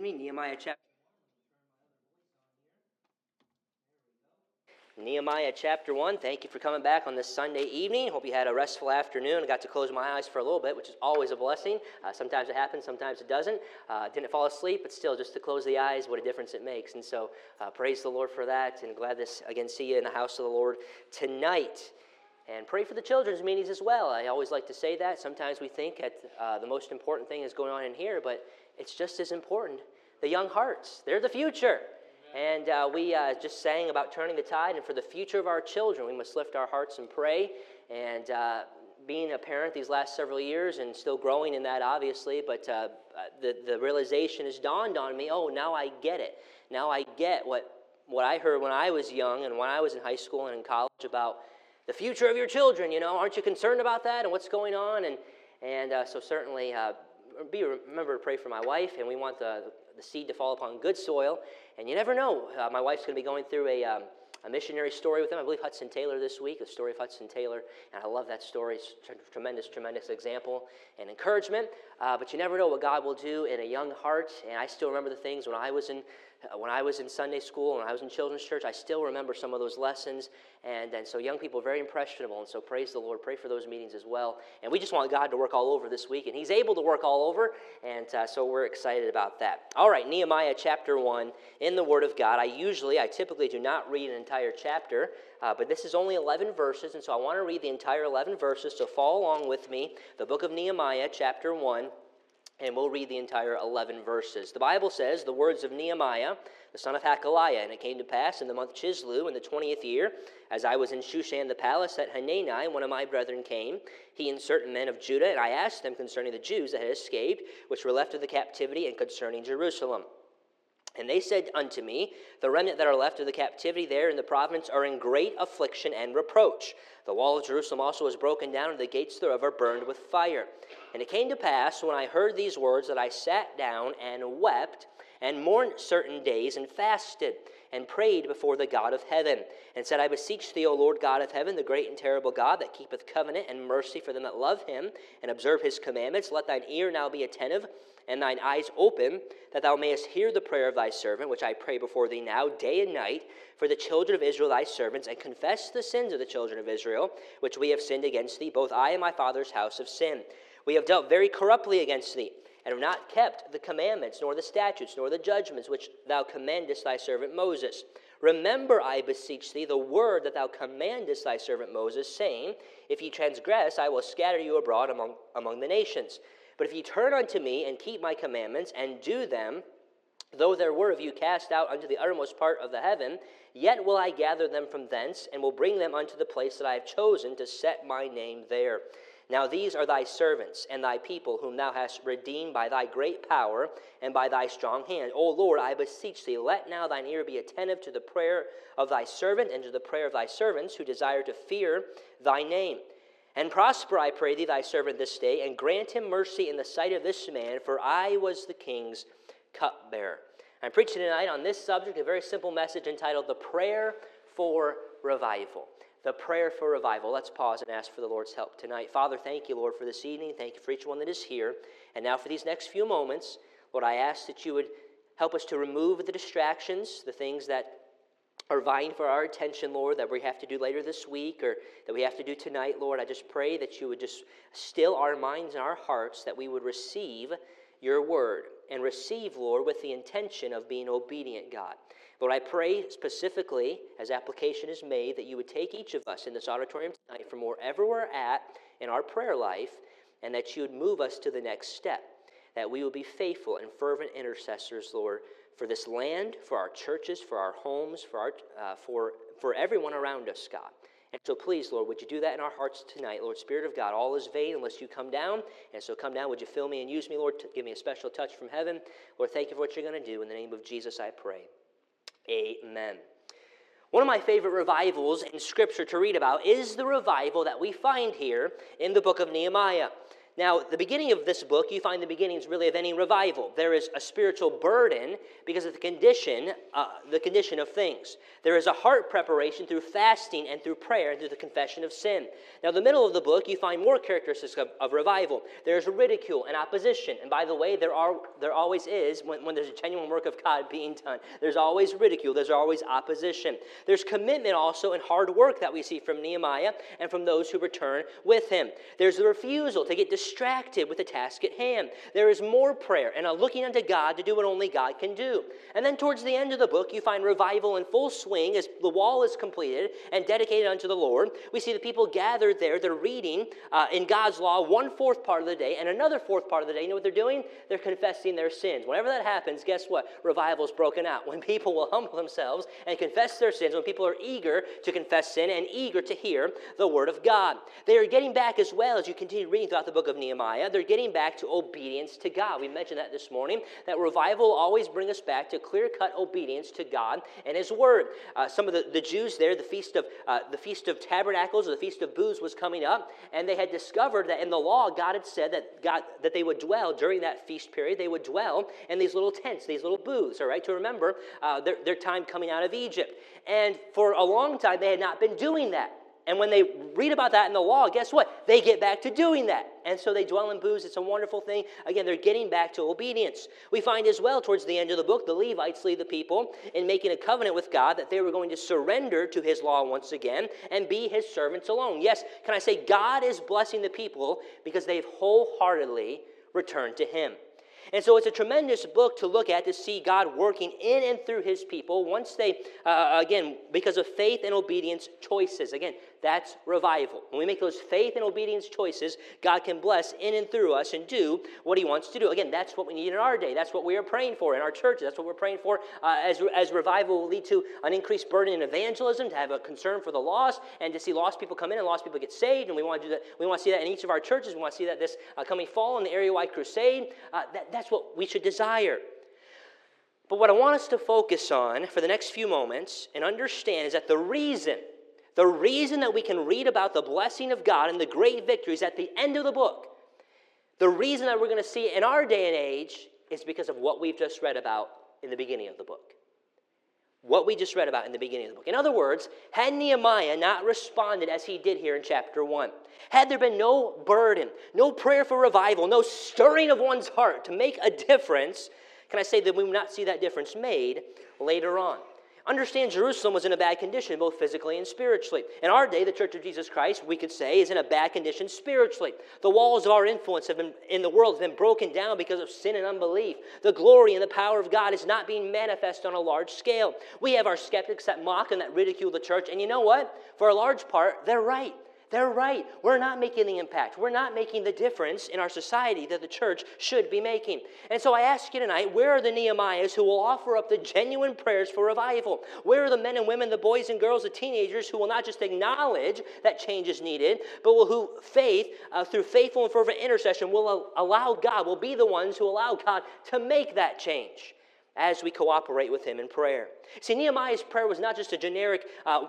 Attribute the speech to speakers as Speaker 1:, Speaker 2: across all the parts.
Speaker 1: evening, Nehemiah chapter 1. Thank you for coming back on this Sunday evening. Hope you had a restful afternoon. I got to close my eyes for a little bit, which is always a blessing. Sometimes it happens, sometimes it doesn't. Didn't fall asleep, but still, just to close the eyes, what a difference it makes. And so praise the Lord for that, and glad to again see you in the house of the Lord tonight. And pray for the children's meetings as well. I always like to say that. Sometimes we think that the most important thing is going on in here, but it's just as important. The young hearts, they're the future. And we just sang about turning the tide, and for the future of our children, we must lift our hearts and pray. And being a parent these last several years, and still growing in that, obviously, but the realization has dawned on me, oh, now I get it. Now I get what I heard when I was young and when I was in high school and in college about the future of your children. You know, aren't you concerned about that and what's going on? And so certainly remember to pray for my wife, and we want the seed to fall upon good soil. And you never know. My wife's going to be going through a missionary story with them. I believe Hudson Taylor this week, the story of Hudson Taylor. And I love that story. It's a tremendous, tremendous example and encouragement. But you never know what God will do in a young heart. And I still remember the things when I was in Sunday school, when I was in children's church. I still remember some of those lessons. And so young people are very impressionable. And so praise the Lord. Pray for those meetings as well. And we just want God to work all over this week. And He's able to work all over. And so we're excited about that. All right, Nehemiah chapter 1 in the Word of God. I typically do not read an entire chapter. But this is only 11 verses. And so I want to read the entire 11 verses. So follow along with me. The book of Nehemiah chapter 1. And we'll read the entire 11 verses. The Bible says, the words of Nehemiah, the son of Hakaliah, and it came to pass in the month Chislu, in the 20th year, as I was in Shushan the palace, that Hanani, one of my brethren, came, he and certain men of Judah, and I asked them concerning the Jews that had escaped, which were left of the captivity, and concerning Jerusalem. And they said unto me, the remnant that are left of the captivity there in the province are in great affliction and reproach. The wall of Jerusalem also is broken down, and the gates thereof are burned with fire. And it came to pass, when I heard these words, that I sat down and wept, and mourned certain days, and fasted, and prayed before the God of heaven, and said, I beseech thee, O Lord God of heaven, the great and terrible God, that keepeth covenant and mercy for them that love him, and observe his commandments, let thine ear now be attentive, and thine eyes open, that thou mayest hear the prayer of thy servant, which I pray before thee now, day and night, for the children of Israel thy servants, and confess the sins of the children of Israel, which we have sinned against thee. Both I and my father's house have sinned. We have dealt very corruptly against thee, and have not kept the commandments, nor the statutes, nor the judgments, which thou commandest thy servant Moses. Remember, I beseech thee, the word that thou commandest thy servant Moses, saying, if ye transgress, I will scatter you abroad among the nations. But if ye turn unto me, and keep my commandments, and do them, though there were of you cast out unto the uttermost part of the heaven, yet will I gather them from thence, and will bring them unto the place that I have chosen to set my name there. Now these are thy servants and thy people, whom thou hast redeemed by thy great power and by thy strong hand. O Lord, I beseech thee, let now thine ear be attentive to the prayer of thy servant, and to the prayer of thy servants, who desire to fear thy name. And prosper, I pray thee, thy servant this day, and grant him mercy in the sight of this man, for I was the king's cupbearer. I'm preaching tonight on this subject, a very simple message entitled, The Prayer for Revival. The prayer for revival. Let's pause and ask for the Lord's help tonight. Father, thank you, Lord, for this evening. Thank you for each one that is here. And now for these next few moments, Lord, I ask that you would help us to remove the distractions, the things that are vying for our attention, Lord, that we have to do later this week or that we have to do tonight, Lord. I just pray that you would just still our minds and our hearts, that we would receive your word and receive, Lord, with the intention of being obedient, God. Lord, I pray specifically, as application is made, that you would take each of us in this auditorium tonight from wherever we're at in our prayer life, and that you would move us to the next step, that we will be faithful and fervent intercessors, Lord, for this land, for our churches, for our homes, for everyone around us, God. And so please, Lord, would you do that in our hearts tonight? Lord, Spirit of God, all is vain unless you come down. And so come down, would you fill me and use me, Lord, to give me a special touch from heaven. Lord, thank you for what you're going to do. In the name of Jesus, I pray. Amen. One of my favorite revivals in Scripture to read about is the revival that we find here in the book of Nehemiah. Now, the beginning of this book, you find the beginnings really of any revival. There is a spiritual burden because of the condition of things. There is a heart preparation through fasting and through prayer and through the confession of sin. Now, the middle of the book, you find more characteristics of revival. There's ridicule and opposition. And by the way, there always is, when there's a genuine work of God being done, there's always ridicule, there's always opposition. There's commitment also and hard work that we see from Nehemiah and from those who return with him. There's the refusal to get distracted with the task at hand. There is more prayer and a looking unto God to do what only God can do. And then towards the end of the book, you find revival in full swing as the wall is completed and dedicated unto the Lord. We see the people gathered there. They're reading in God's law 1/4 part of the day, and another 4th part of the day. You know what they're doing? They're confessing their sins. Whenever that happens, guess what? Revival's broken out. When people will humble themselves and confess their sins, when people are eager to confess sin and eager to hear the word of God. They are getting back as well, as you continue reading throughout the book of Nehemiah, they're getting back to obedience to God. We mentioned that this morning, that revival will always bring us back to clear-cut obedience to God and his word. Some of the Jews there, the Feast of Tabernacles, or the Feast of Booths was coming up, and they had discovered that in the law, God had said that they would dwell during that feast period. They would dwell in these little tents, these little booths, all right, to remember their time coming out of Egypt. And for a long time, they had not been doing that. And when they read about that in the law, guess what? They get back to doing that. And so they dwell in booths. It's a wonderful thing. Again, they're getting back to obedience. We find as well towards the end of the book, the Levites lead the people in making a covenant with God that they were going to surrender to his law once again and be his servants alone. Yes, can I say God is blessing the people because they've wholeheartedly returned to him. And so it's a tremendous book to look at to see God working in and through his people once they, again, because of faith and obedience choices. Again, that's revival. When we make those faith and obedience choices, God can bless in and through us and do what he wants to do. Again, that's what we need in our day. That's what we are praying for in our churches. That's what we're praying for as revival will lead to an increased burden in evangelism, to have a concern for the lost, and to see lost people come in and lost people get saved. And we want to do that. We want to see that in each of our churches. We want to see that this coming fall in the area-wide crusade. That's what we should desire. But what I want us to focus on for the next few moments and understand is that the reason that we can read about the blessing of God and the great victories at the end of the book, the reason that we're going to see it in our day and age is because of what we've just read about in the beginning of the book. What we just read about in the beginning of the book. In other words, had Nehemiah not responded as he did here in chapter 1, had there been no burden, no prayer for revival, no stirring of one's heart to make a difference, can I say that we will not see that difference made later on? Understand, Jerusalem was in a bad condition, both physically and spiritually. In our day, the Church of Jesus Christ, we could say, is in a bad condition spiritually. The walls of our influence in the world have been broken down because of sin and unbelief. The glory and the power of God is not being manifest on a large scale. We have our skeptics that mock and that ridicule the church, and you know what? For a large part, they're right. They're right. We're not making the impact. We're not making the difference in our society that the church should be making. And so I ask you tonight, where are the Nehemiahs who will offer up the genuine prayers for revival? Where are the men and women, the boys and girls, the teenagers who will not just acknowledge that change is needed, but who through faithful and fervent intercession will be the ones who allow God to make that change as we cooperate with him in prayer. See, Nehemiah's prayer was not just a generic,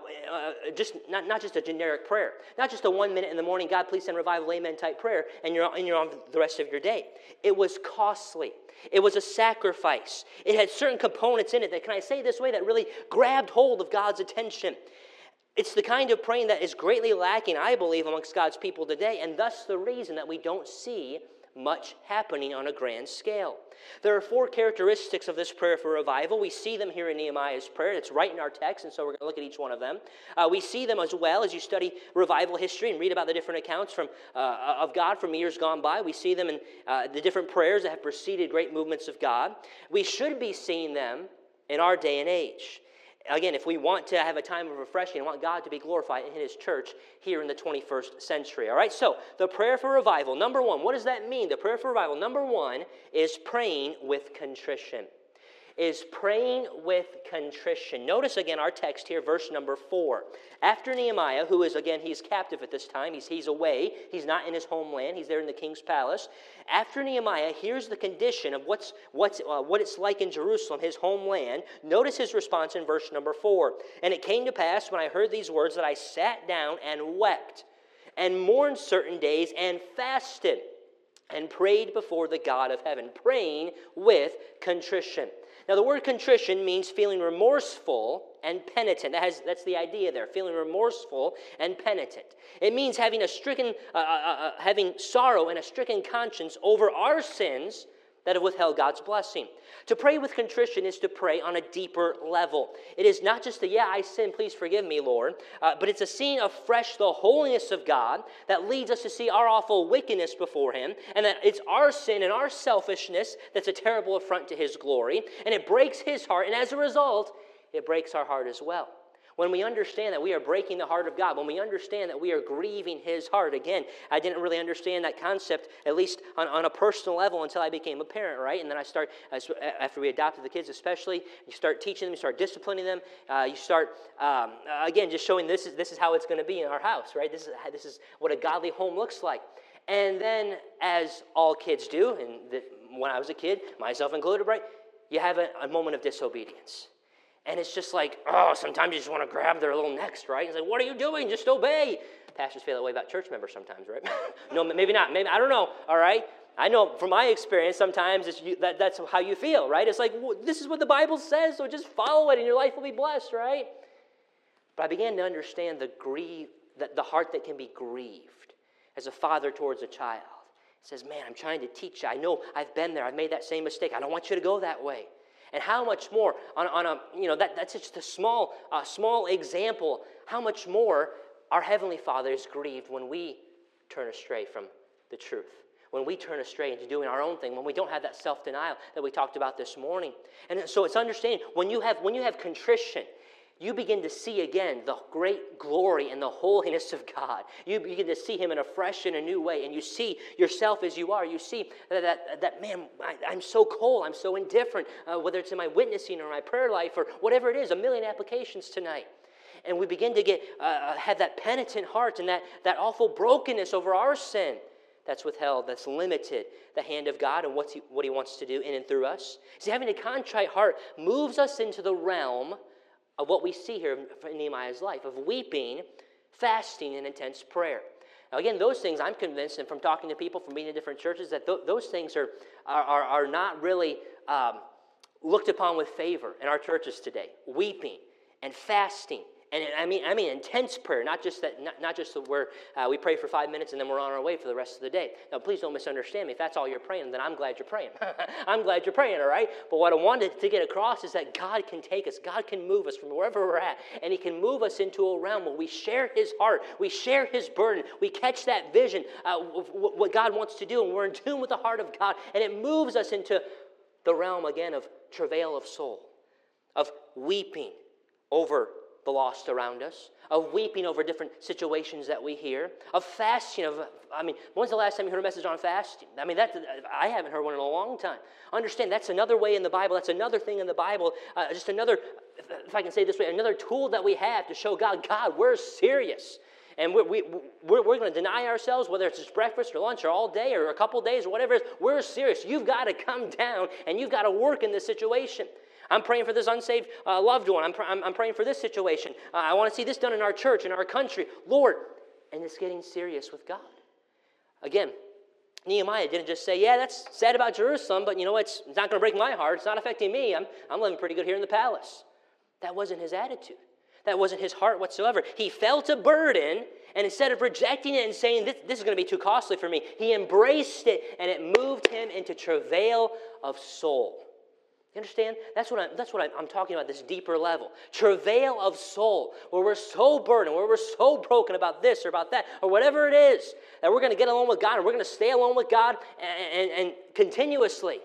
Speaker 1: not just a generic prayer, not just a 1 minute in the morning, God please send revival, amen type prayer, and you're on the rest of your day. It was costly. It was a sacrifice. It had certain components in it that, can I say this way, that really grabbed hold of God's attention. It's the kind of praying that is greatly lacking, I believe, amongst God's people today, and thus the reason that we don't see much happening on a grand scale. There are 4 characteristics of this prayer for revival. We see them here in Nehemiah's prayer. It's right in our text, and so we're going to look at each one of them. We see them as well as you study revival history and read about the different accounts of God from years gone by. We see them in the different prayers that have preceded great movements of God. We should be seeing them in our day and age. Again, if we want to have a time of refreshing and want God to be glorified in his church here in the 21st century. All right, so the prayer for revival, number 1, what does that mean? The prayer for revival, number 1, is praying with contrition. Is praying with contrition. Notice again our text here, verse number 4. After Nehemiah, who is, again, he's captive at this time. He's away. He's not in his homeland. He's there in the king's palace. After Nehemiah, here's the condition of what it's like in Jerusalem, his homeland. Notice his response in verse number 4. And it came to pass when I heard these words that I sat down and wept and mourned certain days and fasted. and prayed before the God of heaven, praying with contrition. Now, the word contrition means feeling remorseful and penitent. That's the idea there, feeling remorseful and penitent. It means having having sorrow and a stricken conscience over our sins that have withheld God's blessing. To pray with contrition is to pray on a deeper level. It is not just I sin, please forgive me, Lord, but it's a seeing afresh the holiness of God that leads us to see our awful wickedness before Him, and that it's our sin and our selfishness that's a terrible affront to His glory, and it breaks His heart, and as a result, it breaks our heart as well. When we understand that we are breaking the heart of God, when we understand that we are grieving His heart, again, I didn't really understand that concept, at least on a personal level, until I became a parent, right? And then after we adopted the kids especially, you start teaching them, you start disciplining them, you start, again, just showing this is how it's going to be in our house, right? This is what a godly home looks like. And then, as all kids do, and when I was a kid, myself included, right, you have a moment of disobedience. And it's just like, sometimes you just want to grab their little necks, right? It's like, what are you doing? Just obey. Pastors feel that way about church members sometimes, right? No, maybe not. Maybe, I don't know, all right? I know from my experience, sometimes that's how you feel, right? It's like, this is what the Bible says, so just follow it and your life will be blessed, right? But I began to understand the heart that can be grieved as a father towards a child. It says, man, I'm trying to teach you. I know I've been there. I've made that same mistake. I don't want you to go that way. And how much more that's just a small example. How much more our Heavenly Father is grieved when we turn astray from the truth, when we turn astray into doing our own thing, when we don't have that self-denial that we talked about this morning. And so it's understanding when you have contrition, you begin to see again the great glory and the holiness of God. You begin to see Him in a fresh and a new way, and you see yourself as you are. You see that man, I'm so cold, I'm so indifferent, whether it's in my witnessing or my prayer life or whatever it is, a million applications tonight. And we begin to have that penitent heart and that awful brokenness over our sin that's withheld, that's limited the hand of God and what He wants to do in and through us. See, having a contrite heart moves us into the realm of what we see here in Nehemiah's life, of weeping, fasting, and intense prayer. Now again, those things I'm convinced, and from talking to people, from being in different churches, that those things are not really looked upon with favor in our churches today. Weeping and fasting. And I mean intense prayer, not just where we pray for 5 minutes and then we're on our way for the rest of the day. Now, please don't misunderstand me. If that's all you're praying, then I'm glad you're praying. I'm glad you're praying, all right? But what I wanted to get across is that God can take us. God can move us from wherever we're at, and He can move us into a realm where we share His heart. We share His burden. We catch that vision of what God wants to do, and we're in tune with the heart of God, and it moves us into the realm, again, of travail of soul, of weeping over the lost around us, of weeping over different situations that we hear, of fasting. When's the last time you heard a message on fasting? I haven't heard one in a long time. Understand, that's another way in the Bible. That's another thing in the Bible. Just another, if I can say it this way, another tool that we have to show God, we're serious. And we're going to deny ourselves, whether it's just breakfast or lunch or all day or a couple days or whatever it is. We're serious. You've got to come down and you've got to work in this situation. I'm praying for this unsaved loved one. I'm praying for this situation. I want to see this done in our church, in our country. Lord, and it's getting serious with God. Again, Nehemiah didn't just say, yeah, that's sad about Jerusalem, but it's not going to break my heart. It's not affecting me. I'm living pretty good here in the palace. That wasn't his attitude. That wasn't his heart whatsoever. He felt a burden, and instead of rejecting it and saying, this is going to be too costly for me, he embraced it, and it moved him into travail of soul. You understand? That's what I'm talking about, this deeper level. Travail of soul, where we're so burdened, where we're so broken about this or about that, or whatever it is, that we're going to get alone with God, and we're going to stay alone with God and continuously.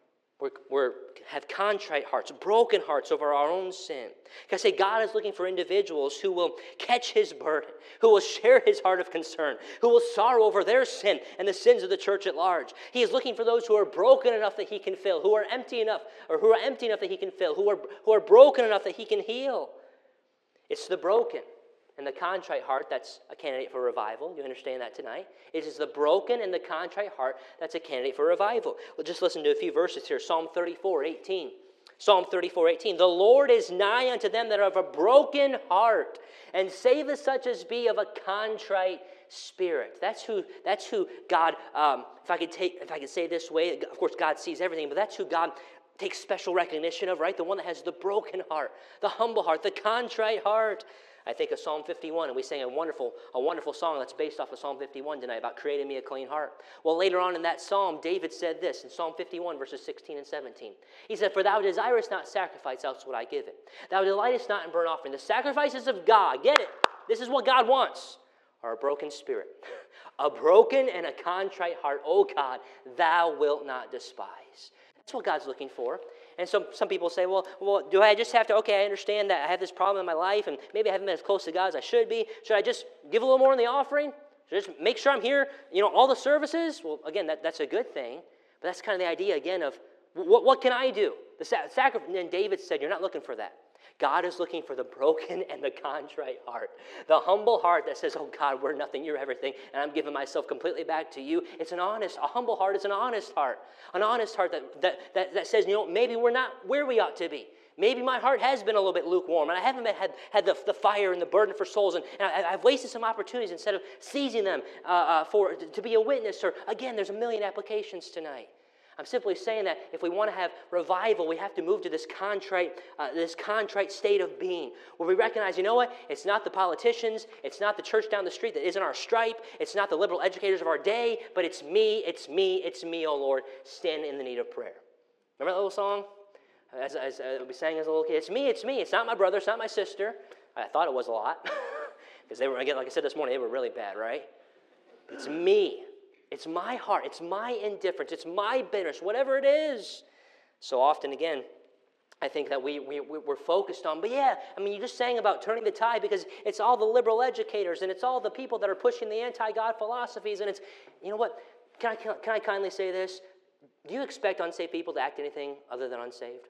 Speaker 1: We have contrite hearts, broken hearts over our own sin. I say God is looking for individuals who will catch His burden, who will share His heart of concern, who will sorrow over their sin and the sins of the church at large. He is looking for those who are broken enough that He can fill, who are empty enough that He can fill, who are broken enough that He can heal. It's the broken and the contrite heart that's a candidate for revival. You understand that tonight? It is the broken and the contrite heart that's a candidate for revival. We'll just listen to a few verses here. Psalm 34:18. Psalm 34:18. The Lord is nigh unto them that are of a broken heart, and saveth such as be of a contrite Spirit. That's who God, if I could say it this way, of course God sees everything, but that's who God takes special recognition of, right? The one that has the broken heart, the humble heart, the contrite heart. I think of Psalm 51, and we sang a wonderful song that's based off of Psalm 51 tonight about creating me a clean heart. Well, later on in that psalm, David said this in Psalm 51, verses 16 and 17. He said, "For thou desirest not sacrifice, else would I give it. Thou delightest not in burnt offering." The sacrifices of God, get it? This is what God wants, are a broken spirit. A broken and a contrite heart, O God, thou wilt not despise. That's what God's looking for. And some people say, well, do I just have to, okay, I understand that I have this problem in my life, and maybe I haven't been as close to God as I should be. Should I just give a little more in the offering? Should I just make sure I'm here, all the services? Well, again, that's a good thing. But that's kind of the idea, again, of what can I do? The sacrifice. And David said, you're not looking for that. God is looking for the broken and the contrite heart. The humble heart that says, oh God, we're nothing, you're everything, and I'm giving myself completely back to you. A humble heart is an honest heart. An honest heart that says, maybe we're not where we ought to be. Maybe my heart has been a little bit lukewarm, and I haven't had the fire and the burden for souls, and I've wasted some opportunities instead of seizing them to be a witness. Or again, there's a million applications tonight. I'm simply saying that if we want to have revival, we have to move to this contrite state of being, where we recognize, you know what? It's not the politicians, it's not the church down the street that isn't our stripe, it's not the liberal educators of our day, but it's me, oh Lord, stand in the need of prayer. Remember that little song? As we sang as a little kid, it's me, it's not my brother, it's not my sister. I thought it was a lot, because they were, again, like I said this morning, they were really bad, right? It's me. It's my heart. It's my indifference. It's my bitterness, whatever it is. So often, again, I think that we're focused on, but yeah, you just sang about turning the tide because it's all the liberal educators and it's all the people that are pushing the anti-God philosophies. And it's, you know what, can I kindly say this? Do you expect unsaved people to act anything other than unsaved?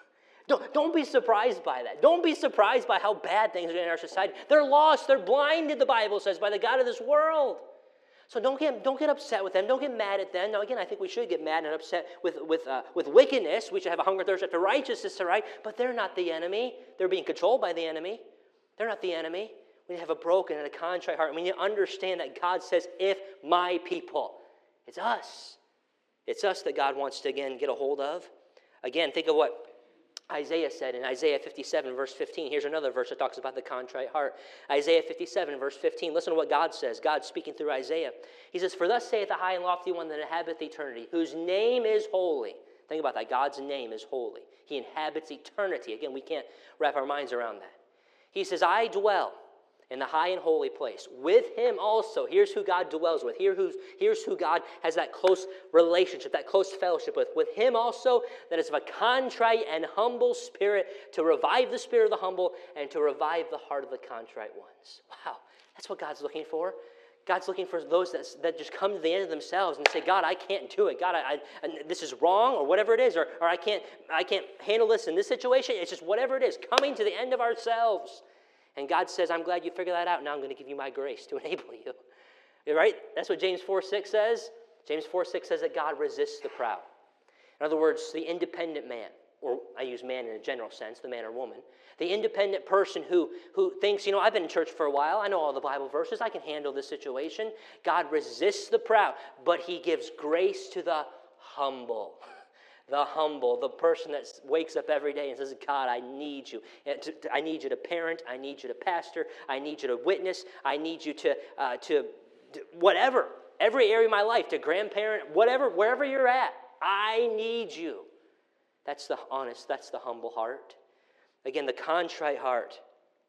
Speaker 1: Don't be surprised by that. Don't be surprised by how bad things are in our society. They're lost. They're blinded, the Bible says, by the God of this world. So don't get upset with them. Don't get mad at them. Now, again, I think we should get mad and upset with wickedness. We should have a hunger and thirst after righteousness, right? But they're not the enemy. They're being controlled by the enemy. They're not the enemy. We need to have a broken and a contrite heart. We need to understand that God says, if my people, it's us. It's us that God wants to, again, get a hold of. Again, think of what Isaiah said in Isaiah 57, verse 15. Here's another verse that talks about the contrite heart. Isaiah 57, verse 15. Listen to what God says. God speaking through Isaiah. He says, "For thus saith the high and lofty one that inhabiteth eternity, whose name is holy." Think about that. God's name is holy. He inhabits eternity. Again, we can't wrap our minds around that. He says, "I dwell in the high and holy place. With him also," here's who God dwells with. Here's who God has that close relationship, that close fellowship with. "With him also that is of a contrite and humble spirit, to revive the spirit of the humble and to revive the heart of the contrite ones." Wow, that's what God's looking for. God's looking for those that just come to the end of themselves and say, "God, I can't do it. God, this is wrong," or whatever it is, or I can't handle this in this situation. It's just whatever it is, coming to the end of ourselves. And God says, "I'm glad you figured that out. Now I'm going to give you my grace to enable you." Right? That's what James 4:6 says. James 4:6 says that God resists the proud. In other words, the independent man, or I use man in a general sense, the man or woman, the independent person who thinks, I've been in church for a while, I know all the Bible verses, I can handle this situation. God resists the proud, but he gives grace to the humble. The humble, the person that wakes up every day and says, "God, I need you. I need you to parent. I need you to pastor. I need you to witness. I need you to whatever, every area of my life, to grandparent, whatever, wherever you're at. I need you." That's the honest, that's the humble heart. Again, the contrite heart.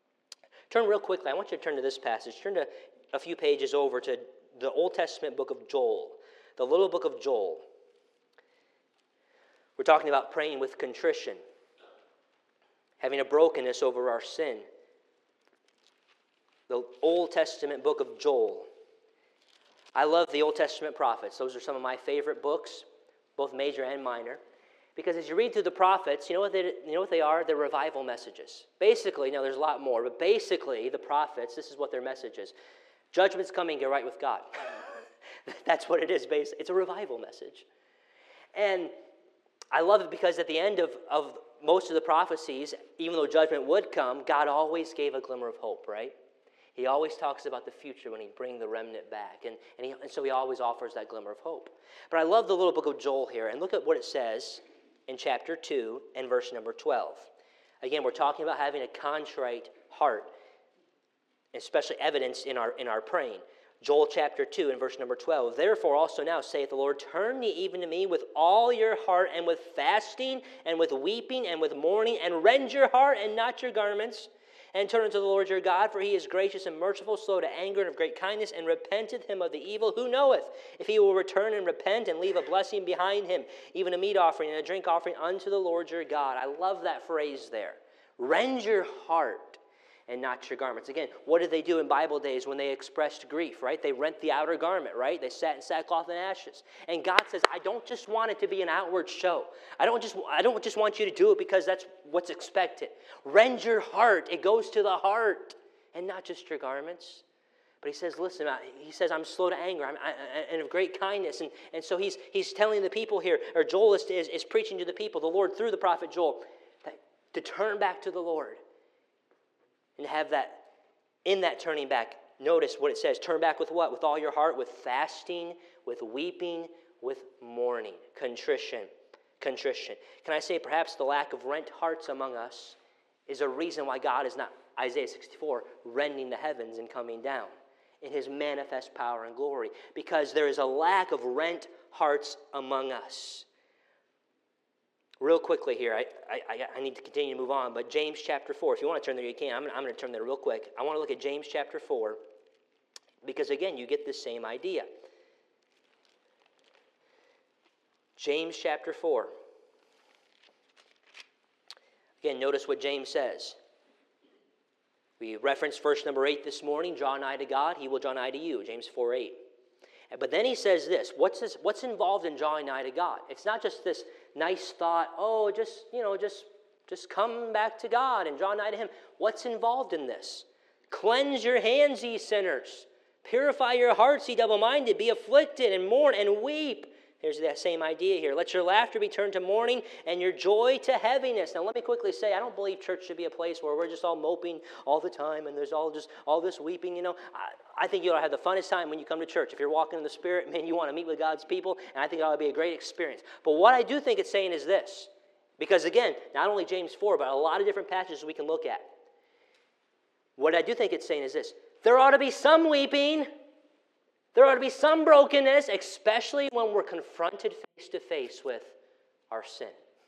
Speaker 1: Turn real quickly. I want you to turn to this passage. Turn to a few pages over to the Old Testament book of Joel, the little book of Joel. We're talking about praying with contrition, having a brokenness over our sin. The Old Testament book of Joel. I love the Old Testament prophets. Those are some of my favorite books, both major and minor. Because as you read through the prophets, you know what they are? They're revival messages. Basically, there's a lot more, but basically the prophets, this is what their message is. Judgment's coming, get right with God. That's what it is, basically. It's a revival message. And I love it because at the end of most of the prophecies, even though judgment would come, God always gave a glimmer of hope, right? He always talks about the future when he brings the remnant back. And so he always offers that glimmer of hope. But I love the little book of Joel here. And look at what it says in chapter 2 and verse number 12. Again, we're talking about having a contrite heart, especially evidenced in our praying. Joel chapter 2 and verse number 12. Therefore also now saith the Lord, turn ye even to me with all your heart, and with fasting, and with weeping, and with mourning, and rend your heart and not your garments, and turn unto the Lord your God, for he is gracious and merciful, slow to anger, and of great kindness, and repenteth him of the evil. Who knoweth if he will return and repent and leave a blessing behind him, even a meat offering and a drink offering unto the Lord your God? I love that phrase there. Rend your heart and not your garments. Again, what did they do in Bible days when they expressed grief, right? They rent the outer garment, right? They sat in sackcloth and ashes. And God says, I don't just want it to be an outward show. I don't just want you to do it because that's what's expected. Rend your heart. It goes to the heart and not just your garments. But he says, listen, he says, I'm slow to anger and of great kindness. And so he's telling the people here, or Joel is preaching to the people, the Lord through the prophet Joel, to turn back to the Lord. And have that, in that turning back, notice what it says. Turn back with what? With all your heart, with fasting, with weeping, with mourning, contrition. Can I say perhaps the lack of rent hearts among us is a reason why God is not, Isaiah 64, rending the heavens and coming down in his manifest power and glory. Because there is a lack of rent hearts among us. Real quickly here, I need to continue to move on, but James chapter 4, if you want to turn there, you can. I'm going to turn there real quick. I want to look at James chapter 4, because again, you get the same idea. James chapter 4. Again, notice what James says. We referenced verse number 8 this morning, draw nigh to God, he will draw nigh to you, James 4:8. But then he says this, what's involved in drawing nigh to God? It's not just this nice thought, just come back to God and draw nigh to him. What's involved in this? Cleanse your hands, ye sinners. Purify your hearts, ye double-minded. Be afflicted and mourn and weep. Here's that same idea here. Let your laughter be turned to mourning and your joy to heaviness. Now let me quickly say, I don't believe church should be a place where we're just all moping all the time and there's all this weeping, I think you ought to have the funnest time when you come to church. If you're walking in the Spirit, man, you want to meet with God's people, and I think it ought to be a great experience. But what I do think it's saying is this, because again, not only James 4, but a lot of different passages we can look at. What I do think it's saying is this, there ought to be some weeping, there ought to be some brokenness, especially when we're confronted face to face with our sin.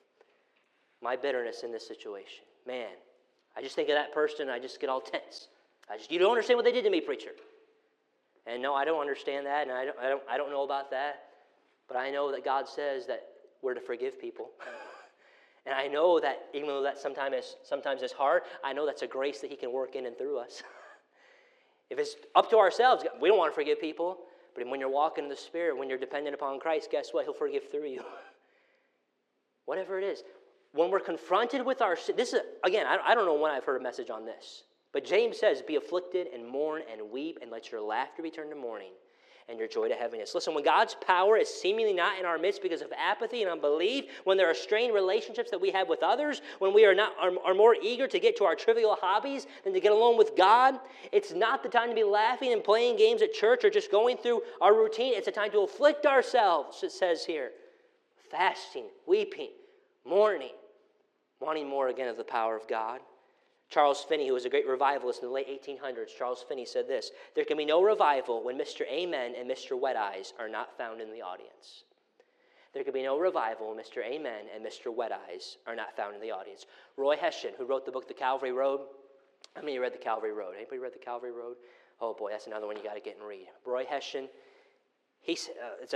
Speaker 1: My bitterness in this situation. Man, I just think of that person and I just get all tense. You don't understand what they did to me, preacher. And no, I don't understand that, and I don't know about that. But I know that God says that we're to forgive people. And I know that even though that sometimes is hard, I know that's a grace that he can work in and through us. If it's up to ourselves, we don't want to forgive people. But when you're walking in the Spirit, when you're dependent upon Christ, guess what? He'll forgive through you. Whatever it is. When we're confronted with our sin, this is, again, I don't know when I've heard a message on this. But James says, be afflicted and mourn and weep and let your laughter be turned to mourning and your joy to heaviness. Listen, when God's power is seemingly not in our midst because of apathy and unbelief, when there are strained relationships that we have with others, when we are more eager to get to our trivial hobbies than to get alone with God, it's not the time to be laughing and playing games at church or just going through our routine. It's a time to afflict ourselves, it says here. Fasting, weeping, mourning, wanting more again of the power of God. Charles Finney, who was a great revivalist in the late 1800s, Charles Finney said this, there can be no revival when Mr. Amen and Mr. Wet Eyes are not found in the audience. There can be no revival when Mr. Amen and Mr. Wet Eyes are not found in the audience. Roy Hession, who wrote the book The Calvary Road. How many of you read The Calvary Road? Anybody read The Calvary Road? Oh boy, that's another one you got to get and read. Roy Hession, it's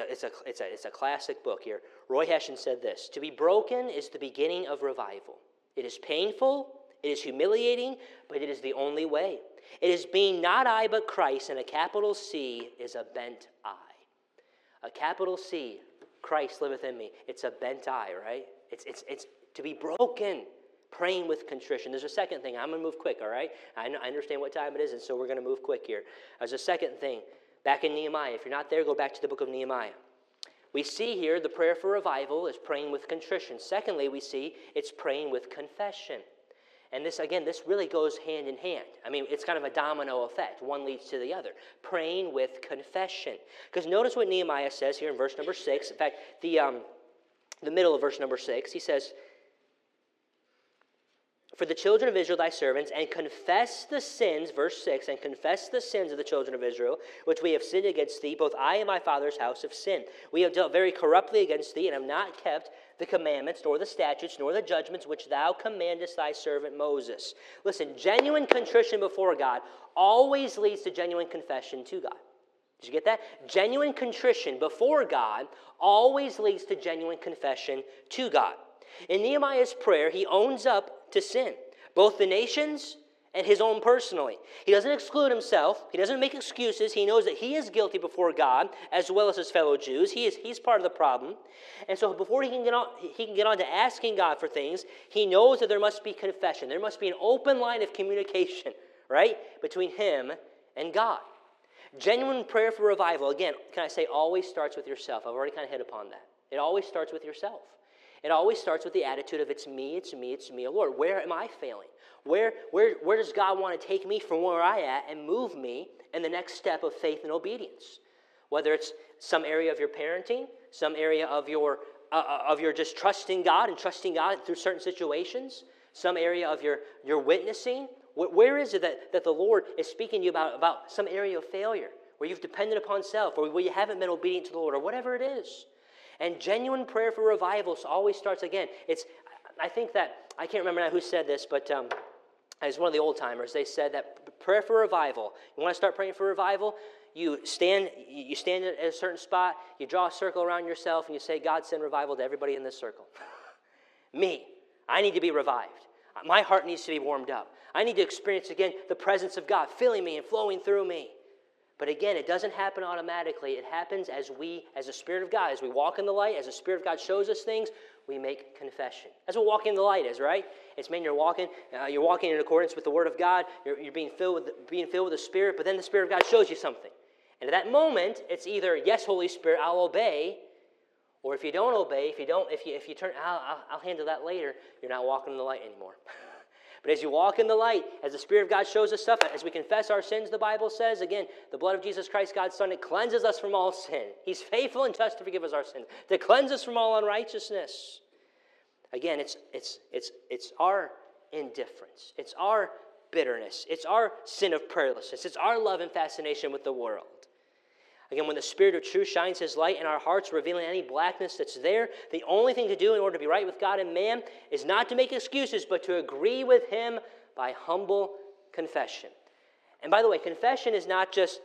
Speaker 1: a classic book here. Roy Hession said this, to be broken is the beginning of revival. It is painful, it is humiliating, but it is the only way. It is being not I but Christ, and a capital C is a bent I. A capital C, Christ liveth in me. It's a bent I, right? It's to be broken, praying with contrition. There's a second thing. I'm going to move quick, all right? I understand what time it is, and so we're going to move quick here. There's a second thing. Back in Nehemiah. If you're not there, go back to the book of Nehemiah. We see here the prayer for revival is praying with contrition. Secondly, we see it's praying with confession. And this, again, this really goes hand in hand. I mean, it's kind of a domino effect. One leads to the other. Praying with confession. Because notice what Nehemiah says here in verse number 6. In fact, the middle of verse number 6, he says, for the children of Israel, thy servants, and confess the sins, verse 6, and confess the sins of the children of Israel, which we have sinned against thee, both I and my father's house have sinned. We have dealt very corruptly against thee, and have not kept the commandments, nor the statutes, nor the judgments, which thou commandest thy servant Moses. Listen, genuine contrition before God always leads to genuine confession to God. Did you get that? Genuine contrition before God always leads to genuine confession to God. In Nehemiah's prayer, he owns up to sin, both the nations and his own personally. He doesn't exclude himself. He doesn't make excuses. He knows that he is guilty before God as well as his fellow Jews. He's part of the problem. And so before he can get on to asking God for things, he knows that there must be confession. There must be an open line of communication, right, between him and God. Genuine prayer for revival, again, can I say, always starts with yourself. I've already kind of hit upon that. It always starts with yourself. It always starts with the attitude of it's me, oh Lord. Where am I failing? Where does God want to take me from where I am and move me in the next step of faith and obedience? Whether it's some area of your parenting, some area of your just trusting God and trusting God through certain situations, some area of your witnessing. Where is it that the Lord is speaking to you about some area of failure, where you've depended upon self, or where you haven't been obedient to the Lord, or whatever it is? And genuine prayer for revival always starts again. I think that, I can't remember now who said this, but it's one of the old timers. They said that prayer for revival, you want to start praying for revival, you stand at a certain spot, you draw a circle around yourself, and you say, God, send revival to everybody in this circle. Me, I need to be revived. My heart needs to be warmed up. I need to experience again the presence of God filling me and flowing through me. But again, it doesn't happen automatically. It happens as the Spirit of God, as we walk in the light, as the Spirit of God shows us things, we make confession. That's what walking in the light is, right? It's mean you're walking in accordance with the Word of God. You're being filled with the Spirit, but then the Spirit of God shows you something. And at that moment, it's either, yes, Holy Spirit, I'll obey, or if you don't obey, if you turn, I'll handle that later, you're not walking in the light anymore. But as you walk in the light, as the Spirit of God shows us stuff, as we confess our sins, the Bible says, again, the blood of Jesus Christ, God's Son, it cleanses us from all sin. He's faithful and just to forgive us our sins, to cleanse us from all unrighteousness. Again, it's our indifference. It's our bitterness. It's our sin of prayerlessness. It's our love and fascination with the world. Again, when the Spirit of truth shines His light in our hearts, revealing any blackness that's there, the only thing to do in order to be right with God and man is not to make excuses, but to agree with Him by humble confession. And by the way, confession is not just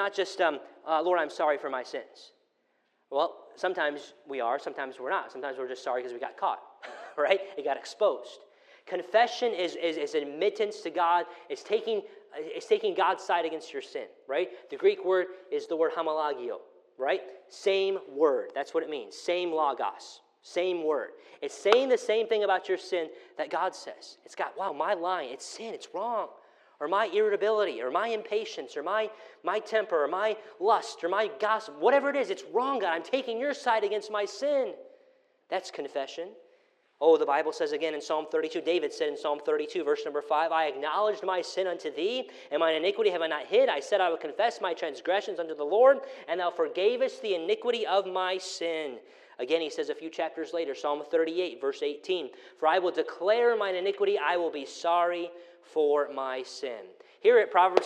Speaker 1: Lord, I'm sorry for my sins. Well, sometimes we are, sometimes we're not. Sometimes we're just sorry because we got caught, right? It got exposed. Confession is admittance to God. It's taking God's side against your sin, right? The Greek word is the word homologio, right? Same word. That's what it means. Same logos. Same word. It's saying the same thing about your sin that God says. It's got, wow, my lying, it's sin, it's wrong. Or my irritability, or my impatience, or my temper, or my lust, or my gossip. Whatever it is, it's wrong, God. I'm taking your side against my sin. That's confession. Oh, the Bible says again in Psalm 32, David said in Psalm 32, verse number 5, I acknowledged my sin unto thee, and mine iniquity have I not hid. I said I would confess my transgressions unto the Lord, and thou forgavest the iniquity of my sin. Again, he says a few chapters later, Psalm 38, verse 18, for I will declare mine iniquity, I will be sorry for my sin. Here at Proverbs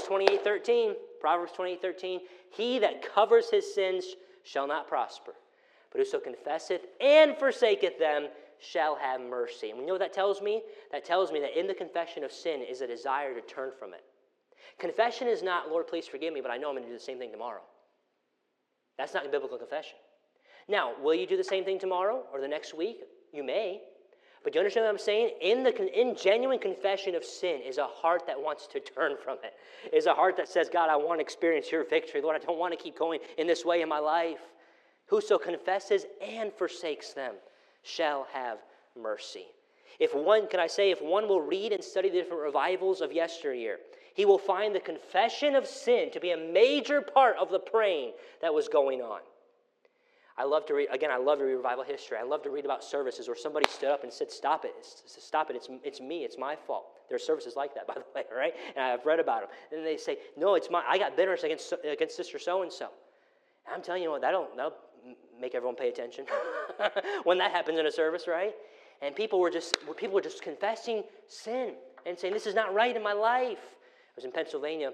Speaker 1: 28:13, he that covers his sins shall not prosper, but whoso confesseth and forsaketh them shall have mercy. And you know what that tells me? That tells me that in the confession of sin is a desire to turn from it. Confession is not, Lord, please forgive me, but I know I'm going to do the same thing tomorrow. That's not biblical confession. Now, will you do the same thing tomorrow or the next week? You may. But do you understand what I'm saying? In genuine confession of sin is a heart that wants to turn from it. Is a heart that says, God, I want to experience your victory. Lord, I don't want to keep going in this way in my life. Whoso confesses and forsakes them shall have mercy. If one will read and study the different revivals of yesteryear, he will find the confession of sin to be a major part of the praying that was going on. I love to read revival history. I love to read about services where somebody stood up and said, stop it, it's me, it's my fault. There are services like that, by the way, right? And I've read about them. And they say, no, I got bitterness against Sister So-and-so. And I'm telling you what, that'll make everyone pay attention when that happens in a service, right? And people were just confessing sin and saying, this is not right in my life. I was in Pennsylvania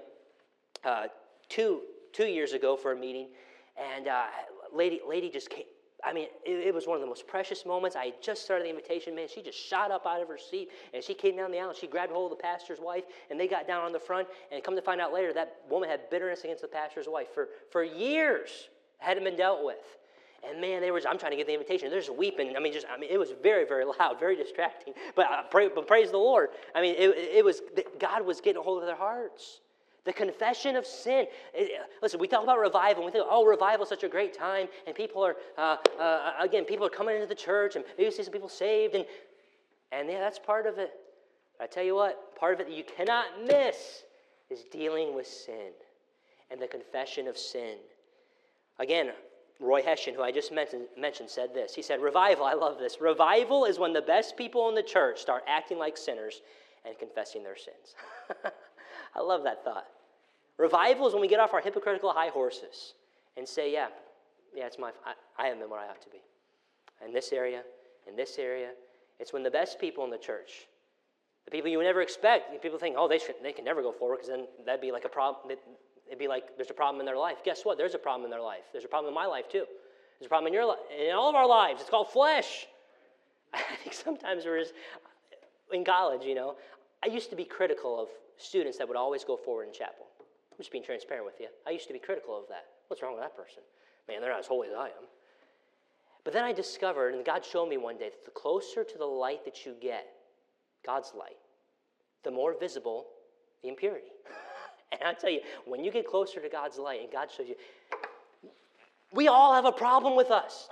Speaker 1: 2 years ago for a meeting, and lady just came. I mean, it was one of the most precious moments. I had just started the invitation, man. She just shot up out of her seat, and she came down the aisle, and she grabbed hold of the pastor's wife, and they got down on the front, and come to find out later, that woman had bitterness against the pastor's wife for years. Hadn't been dealt with. And man, I'm trying to get the invitation. They're just weeping. It was very, very loud, very distracting. But praise the Lord. I mean, God was getting a hold of their hearts. The confession of sin. Listen, we talk about revival, and we think, revival is such a great time, and people are coming into the church, and maybe see some people saved, and yeah, that's part of it. But I tell you what, part of it that you cannot miss is dealing with sin and the confession of sin. Again, Roy Hession, who I just mentioned, said this. He said, revival, I love this. Revival is when the best people in the church start acting like sinners and confessing their sins. I love that thought. Revival is when we get off our hypocritical high horses and say, yeah, I am what I ought to be. In this area. It's when the best people in the church, the people you would never expect, people think, they can never go forward, because then that'd be like a problem. It'd be like there's a problem in their life. Guess what? There's a problem in their life. There's a problem in my life too. There's a problem in your life, in all of our lives. It's called flesh. I think sometimes in college, I used to be critical of students that would always go forward in chapel. I'm just being transparent with you. I used to be critical of that. What's wrong with that person? Man, they're not as holy as I am. But then I discovered, and God showed me one day, that the closer to the light that you get, God's light, the more visible the impurity. And I tell you, when you get closer to God's light and God shows you, we all have a problem with us.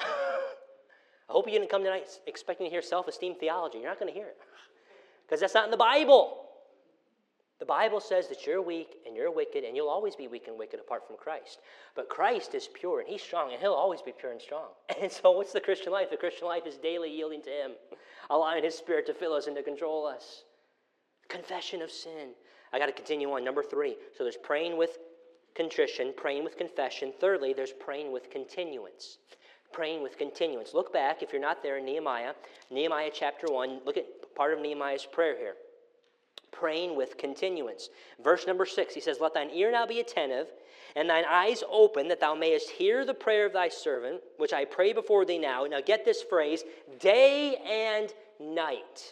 Speaker 1: I hope you didn't come tonight expecting to hear self-esteem theology. You're not going to hear it, because that's not in the Bible. The Bible says that you're weak and you're wicked, and you'll always be weak and wicked apart from Christ. But Christ is pure, and he's strong, and he'll always be pure and strong. And so what's the Christian life? The Christian life is daily yielding to him, allowing his Spirit to fill us and to control us. Confession of sin. I got to continue on. Number 3. So there's praying with contrition, praying with confession. Thirdly, there's praying with continuance. Praying with continuance. Look back, if you're not there, in Nehemiah chapter 1. Look at part of Nehemiah's prayer here. Praying with continuance. Verse number 6, he says, let thine ear now be attentive, and thine eyes open, that thou mayest hear the prayer of thy servant, which I pray before thee now. Now get this phrase, day and night.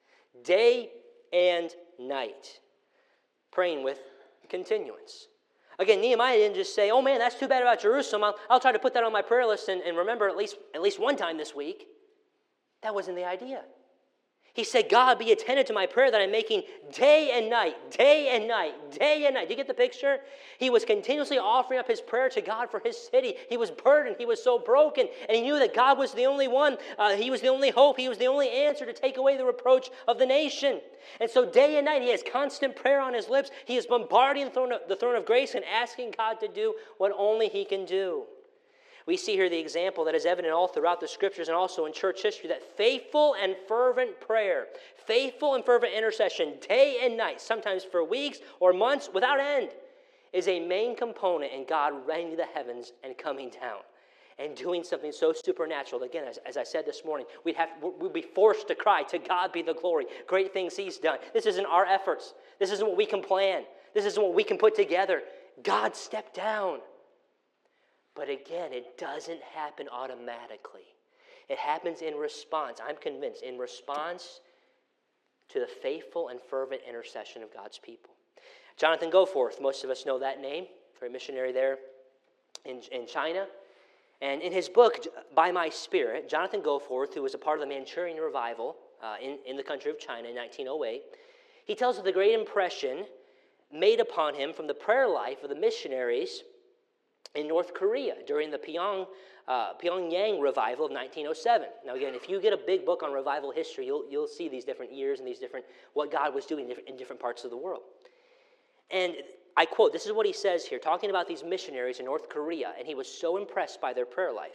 Speaker 1: Day and night. Praying with continuance. Again, Nehemiah didn't just say, oh man, that's too bad about Jerusalem. I'll try to put that on my prayer list and remember at least one time this week. That wasn't the idea. He said, God, be attentive to my prayer that I'm making day and night, day and night, day and night. Do you get the picture? He was continuously offering up his prayer to God for his city. He was burdened. He was so broken. And he knew that God was the only one. He was the only hope. He was the only answer to take away the reproach of the nation. And so day and night, he has constant prayer on his lips. He is bombarding the throne of grace and asking God to do what only he can do. We see here the example that is evident all throughout the Scriptures and also in church history, that faithful and fervent prayer, faithful and fervent intercession, day and night, sometimes for weeks or months without end, is a main component in God rending the heavens and coming down and doing something so supernatural. Again, as I said this morning, we'd be forced to cry, to God be the glory. Great things he's done. This isn't our efforts. This isn't what we can plan. This isn't what we can put together. God stepped down. But again, it doesn't happen automatically. It happens in response, I'm convinced, in response to the faithful and fervent intercession of God's people. Jonathan Goforth, most of us know that name, great missionary there in China. And in his book, By My Spirit, Jonathan Goforth, who was a part of the Manchurian revival in the country of China in 1908, he tells of the great impression made upon him from the prayer life of the missionaries in North Korea during the Pyongyang revival of 1907. Now again, if you get a big book on revival history, you'll see these different years and what God was doing in different parts of the world. And I quote, this is what he says here, talking about these missionaries in North Korea, and he was so impressed by their prayer life.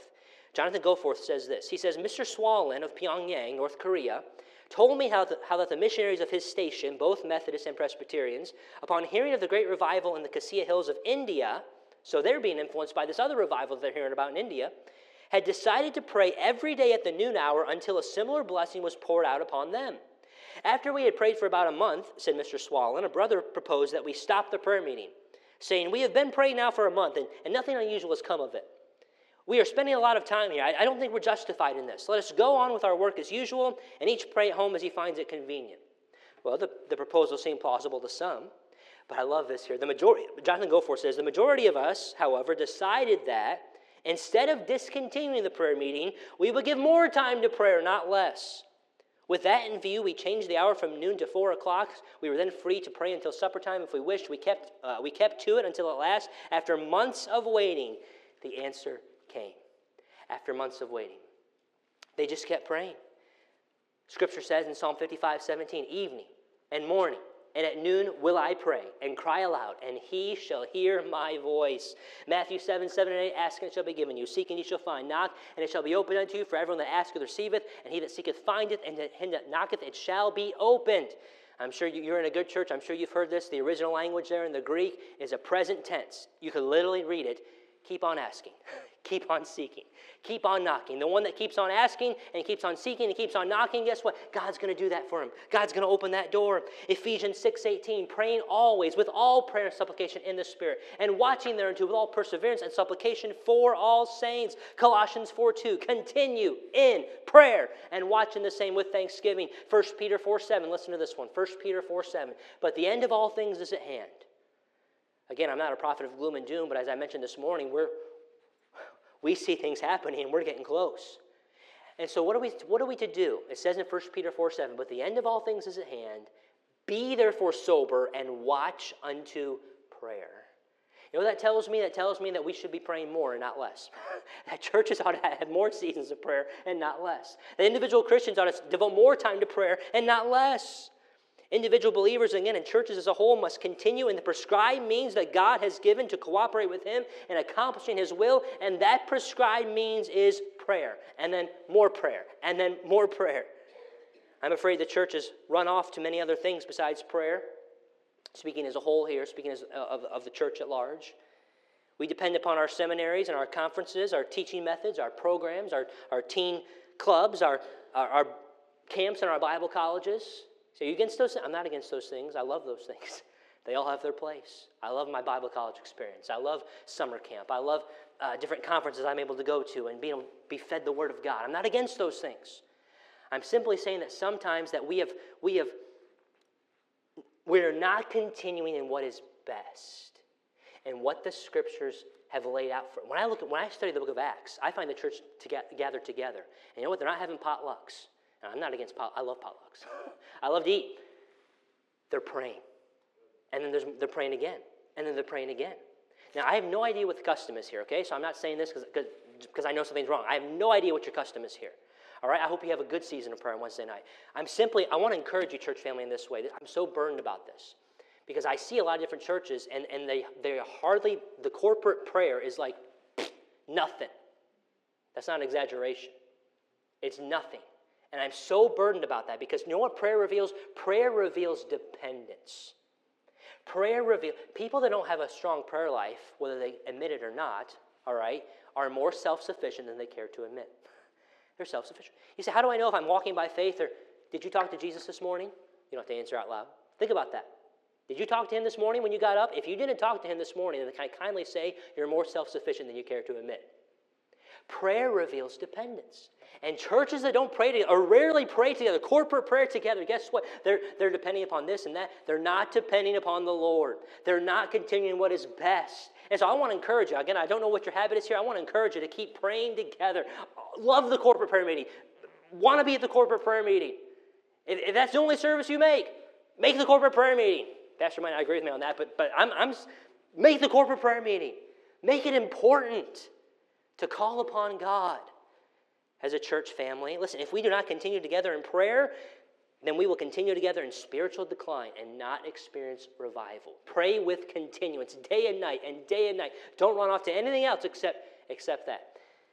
Speaker 1: Jonathan Goforth says this. He says, Mr. Swallen of Pyongyang, North Korea, told me how that the missionaries of his station, both Methodists and Presbyterians, upon hearing of the great revival in the Kasia Hills of India, so they're being influenced by this other revival they're hearing about in India, had decided to pray every day at the noon hour until a similar blessing was poured out upon them. After we had prayed for about a month, said Mr. Swallen, a brother proposed that we stop the prayer meeting, saying, we have been praying now for a month, and nothing unusual has come of it. We are spending a lot of time here. I don't think we're justified in this. Let us go on with our work as usual, and each pray at home as he finds it convenient. Well, the proposal seemed plausible to some, but I love this here. Jonathan Goforth says, the majority of us, however, decided that instead of discontinuing the prayer meeting, we would give more time to prayer, not less. With that in view, we changed the hour from noon to 4 o'clock. We were then free to pray until supper time if we wished. We kept to it until at last, after months of waiting, the answer came. After months of waiting, they just kept praying. Scripture says in Psalm 55:17, evening and morning and at noon will I pray and cry aloud, and he shall hear my voice. Matthew 7:7-8, ask and it shall be given you. Seek and you shall find. Knock and it shall be opened unto you. For everyone that asketh receiveth, and he that seeketh findeth, and to him that knocketh it shall be opened. I'm sure you're in a good church. I'm sure you've heard this. The original language there in the Greek is a present tense. You could literally read it. Keep on asking. Keep on seeking. Keep on knocking. The one that keeps on asking and keeps on seeking and keeps on knocking, guess what? God's going to do that for him. God's going to open that door. Ephesians 6:18, praying always with all prayer and supplication in the Spirit, and watching thereunto with all perseverance and supplication for all saints. Colossians 4:2, continue in prayer and watching the same with thanksgiving. 1 Peter 4:7, listen to this one. 1 Peter 4:7, but the end of all things is at hand. Again, I'm not a prophet of gloom and doom, but as I mentioned this morning, we see things happening and we're getting close. And so what are we to do? It says in 1 Peter 4:7, but the end of all things is at hand. Be therefore sober and watch unto prayer. You know what that tells me? That tells me that we should be praying more and not less. That churches ought to have more seasons of prayer and not less. That individual Christians ought to devote more time to prayer and not less. Individual believers, again, and churches as a whole must continue in the prescribed means that God has given to cooperate with him in accomplishing his will, and that prescribed means is prayer, and then more prayer, and then more prayer. I'm afraid the church has run off to many other things besides prayer. Speaking as a whole here, speaking of the church at large. We depend upon our seminaries and our conferences, our teaching methods, our programs, our teen clubs, our camps and our Bible colleges. So are you against those things? I'm not against those things. I love those things. They all have their place. I love my Bible college experience. I love summer camp. I love different conferences I'm able to go to and be fed the Word of God. I'm not against those things. I'm simply saying that sometimes that we're not continuing in what is best and what the Scriptures have laid out for. When I study the book of Acts, I find the church gathered together. And you know what? They're not having potlucks. Now, I'm not against potlucks. I love potlucks. I love to eat. They're praying. And then they're praying again. And then they're praying again. Now, I have no idea what the custom is here, okay? So I'm not saying this because I know something's wrong. I have no idea what your custom is here. All right? I hope you have a good season of prayer on Wednesday night. I want to encourage you, church family, in this way. I'm so burdened about this. Because I see a lot of different churches, and they hardly, the corporate prayer is like nothing. That's not an exaggeration. It's nothing. And I'm so burdened about that because you know what prayer reveals? Prayer reveals dependence. People that don't have a strong prayer life, whether they admit it or not, all right, are more self-sufficient than they care to admit. They're self-sufficient. You say, how do I know if I'm walking by faith or did you talk to Jesus this morning? You don't have to answer out loud. Think about that. Did you talk to him this morning when you got up? If you didn't talk to him this morning, then can I kindly say you're more self-sufficient than you care to admit. Prayer reveals dependence. And churches that don't pray together, or rarely pray together, corporate prayer together, guess what? They're depending upon this and that. They're not depending upon the Lord. They're not continuing what is best. And so I want to encourage you. Again, I don't know what your habit is here. I want to encourage you to keep praying together. Love the corporate prayer meeting. Want to be at the corporate prayer meeting. If that's the only service you make the corporate prayer meeting. Pastor might not agree with me on that, but I'm make the corporate prayer meeting. Make it important to call upon God as a church family. Listen, if we do not continue together in prayer, then we will continue together in spiritual decline and not experience revival. Pray with continuance day and night and day and night. Don't run off to anything else except that.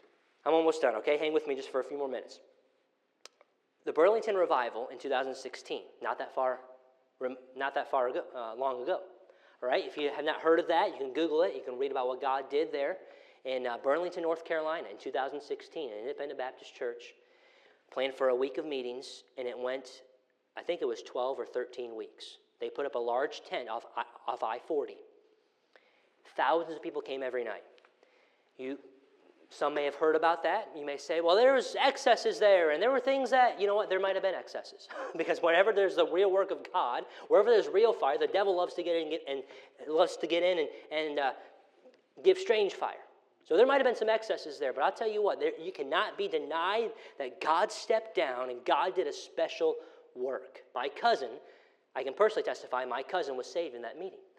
Speaker 1: I'm almost done, okay? Hang with me just for a few more minutes. The Burlington Revival in 2016, not that far ago, long ago. All right, if you have not heard of that, you can Google it. You can read about what God did there in Burlington, North Carolina in 2016, an independent Baptist church, planned for a week of meetings, and it went, I think it was 12 or 13 weeks. They put up a large tent off I-40. Thousands of people came every night. Some may have heard about that. You may say, well, there was excesses there, and there were things that, you know what, there might have been excesses. Because whenever there's the real work of God, wherever there's real fire, the devil loves to get in and give strange fire. So there might have been some excesses there, but I'll tell you what, you cannot be denied that God stepped down and God did a special work. My cousin, I can personally testify, my cousin was saved in that meeting.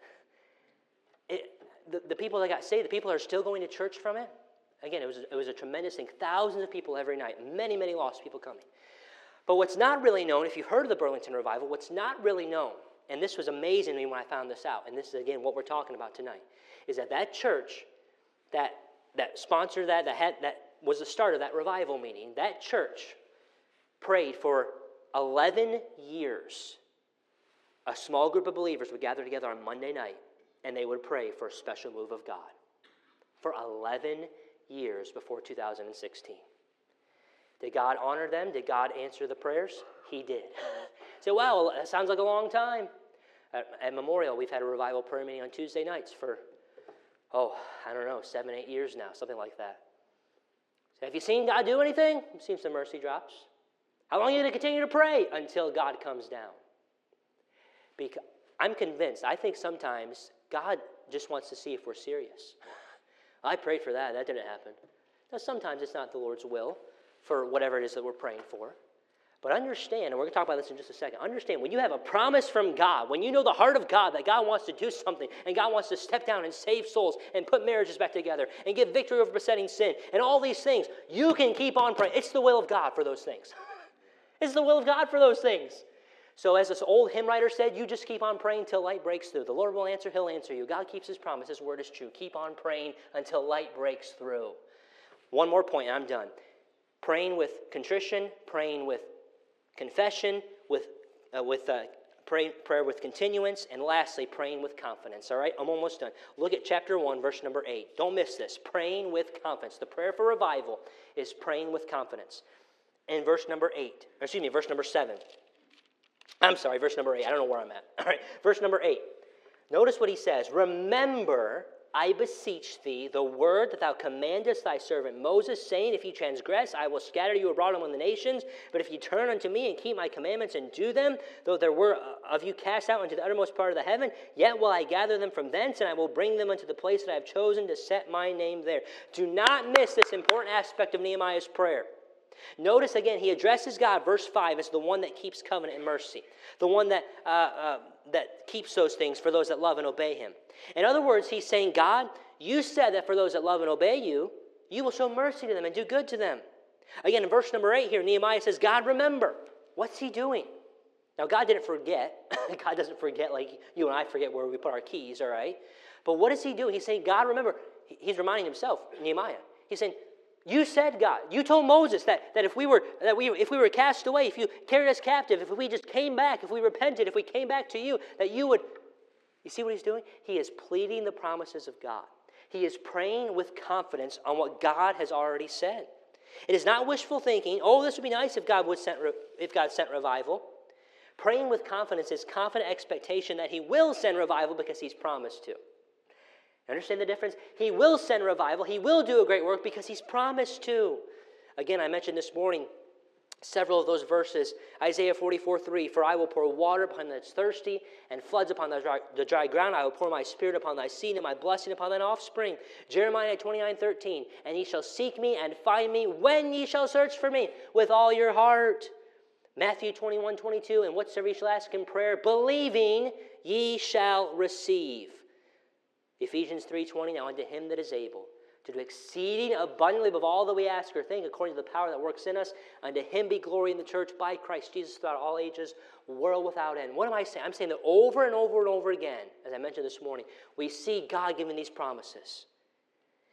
Speaker 1: The people that got saved, the people that are still going to church from it, again, it was a tremendous thing. Thousands of people every night, many, many lost people coming. But what's not really known, if you've heard of the Burlington Revival, what's not really known, and this was amazing to me when I found this out, and this is, again, what we're talking about tonight, is that church that sponsored that was the start of that revival meeting, that church prayed for 11 years. A small group of believers would gather together on Monday night, and they would pray for a special move of God. For 11 years before 2016. Did God honor them? Did God answer the prayers? He did. So, wow, that sounds like a long time. At Memorial, we've had a revival prayer meeting on Tuesday nights for, 7, 8 years now, something like that. So have you seen God do anything? You've seen some mercy drops. How long are you going to continue to pray? Until God comes down. Because I'm convinced, I think sometimes God just wants to see if we're serious. I prayed for that. That didn't happen. Now, sometimes it's not the Lord's will for whatever it is that we're praying for. But understand, and we're going to talk about this in just a second, understand, when you have a promise from God, when you know the heart of God, that God wants to do something, and God wants to step down and save souls, and put marriages back together, and give victory over besetting sin, and all these things, you can keep on praying. It's the will of God for those things. It's the will of God for those things. So as this old hymn writer said, you just keep on praying till light breaks through. The Lord will answer, He'll answer you. God keeps His promise. His word is true. Keep on praying until light breaks through. One more point, and I'm done. Praying with contrition, praying with confession, prayer with continuance, and lastly, praying with confidence. All right, I'm almost done. Look at chapter 1, verse number 8. Don't miss this. Praying with confidence. The prayer for revival is praying with confidence. In verse number 7. I'm sorry, verse number 8. I don't know where I'm at. All right, verse number 8. Notice what he says. Remember, I beseech thee, the word that thou commandest thy servant Moses, saying, if ye transgress, I will scatter you abroad among the nations. But if ye turn unto me and keep my commandments and do them, though there were of you cast out into the uttermost part of the heaven, yet will I gather them from thence, and I will bring them unto the place that I have chosen to set my name there. Do not miss this important aspect of Nehemiah's prayer. Notice again, he addresses God, verse 5, as the one that keeps covenant and mercy. The one that keeps those things for those that love and obey him. In other words, he's saying, God, you said that for those that love and obey you, you will show mercy to them and do good to them. Again, in verse number 8 here, Nehemiah says, God, remember. What's he doing? Now, God didn't forget. God doesn't forget like you and I forget where we put our keys, all right? But what is he doing? He's saying, God, remember. He's reminding himself, Nehemiah. He's saying, you said, God, you told Moses that if we were cast away, if you carried us captive, if we just came back, if we repented, if we came back to you, that you would. You see what he's doing? He is pleading the promises of God. He is praying with confidence on what God has already said. It is not wishful thinking. Oh, this would be nice if God sent revival. Praying with confidence is confident expectation that He will send revival because He's promised to. Understand the difference? He will send revival. He will do a great work because He's promised to. Again, I mentioned this morning several of those verses. Isaiah 44:3, for I will pour water upon that's thirsty and floods upon the dry ground. I will pour my spirit upon thy seed and my blessing upon thine offspring. Jeremiah 29:13, and ye shall seek me and find me when ye shall search for me with all your heart. Matthew 21:22, and whatsoever ye shall ask in prayer, believing ye shall receive. Ephesians 3:20, now unto him that is able to do exceeding abundantly above all that we ask or think, according to the power that works in us, unto him be glory in the church by Christ Jesus throughout all ages, world without end. What am I saying? I'm saying that over and over and over again, as I mentioned this morning, we see God giving these promises.